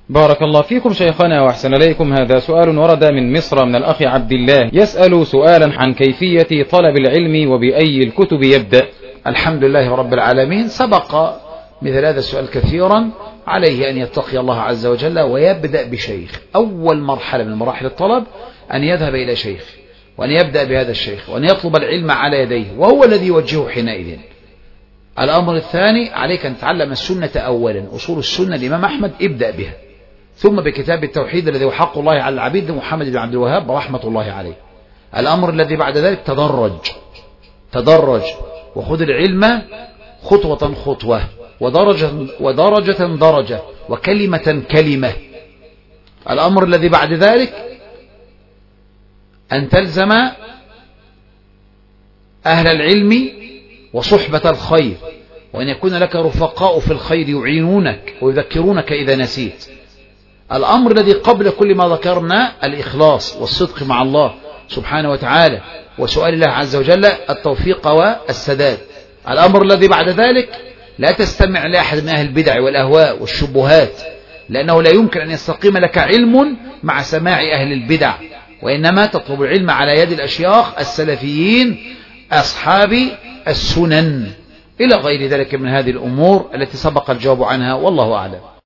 بارك الله فيكم شيخنا وأحسن إليكم. هذا سؤال ورد من مصر من الأخ عبد الله، يسأل سؤالا عن كيفية طلب العلم وبأي الكتب يبدأ. الحمد لله رب العالمين. سبق مثل هذا السؤال كثيرا. عليه أن يتقي الله عز وجل ويبدأ بشيخ. أول مرحلة من مراحل الطلب أن يذهب إلى شيخ، وأن يبدأ بهذا الشيخ، وأن يطلب العلم على يديه، وهو الذي يوجهه حينئذ. الأمر الثاني، عليك أن تتعلم السنة أولا. أصول السنة الإمام أحمد ابدأ بها، ثم بكتاب التوحيد الذي هو حق الله على العبيد محمد بن عبد الوهاب رحمة الله عليه. الأمر الذي بعد ذلك تدرج وخذ العلم خطوة خطوة، ودرجة درجة، وكلمة كلمة. الأمر الذي بعد ذلك أن تلزم أهل العلم وصحبة الخير، وأن يكون لك رفقاء في الخير يعينونك ويذكرونك إذا نسيت. الأمر الذي قبل كل ما ذكرنا الإخلاص والصدق مع الله سبحانه وتعالى، وسؤال الله عز وجل التوفيق والسداد. الأمر الذي بعد ذلك لا تستمع لأحد من أهل البدع والأهواء والشبهات، لأنه لا يمكن أن يستقيم لك علم مع سماع أهل البدع، وإنما تطلب العلم على يد الأشياخ السلفيين أصحاب السنن إلى غير ذلك من هذه الأمور التي سبق الجواب عنها، والله أعلم.